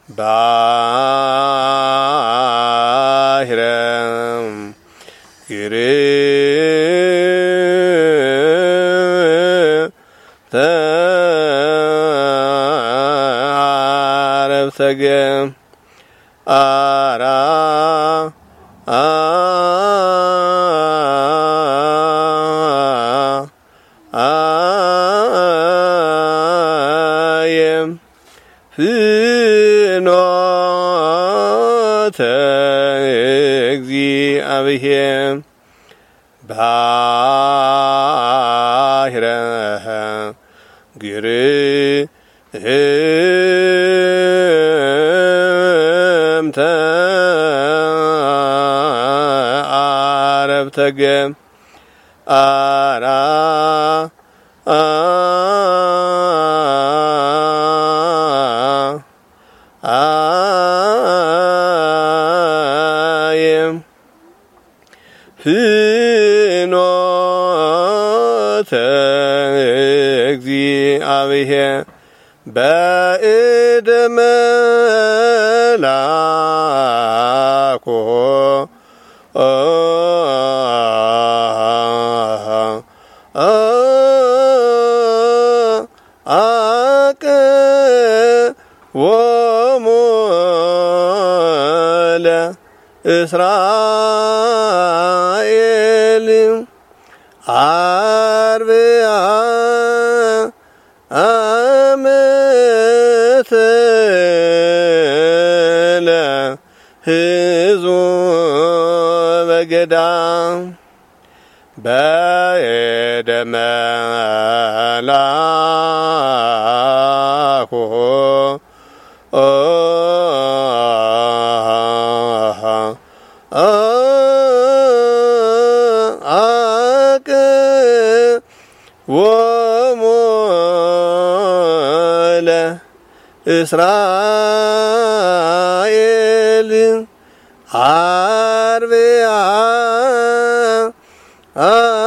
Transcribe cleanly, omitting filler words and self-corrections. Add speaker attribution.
Speaker 1: ባሕረም ተዓረብተገም አራ አየም ፍኖተ እግዚአብሔር ባሕረ ግርም ተዓረብተገም አራ አየም ፍኖተ እግዚአብሔር በእደ መላኩ አቅወሙ ለእስራኤል አርብዓ ዓመተ ለሕዝበ ገዳም በእደ መላኩ አቅወሙ ለእስራኤል አርብዓ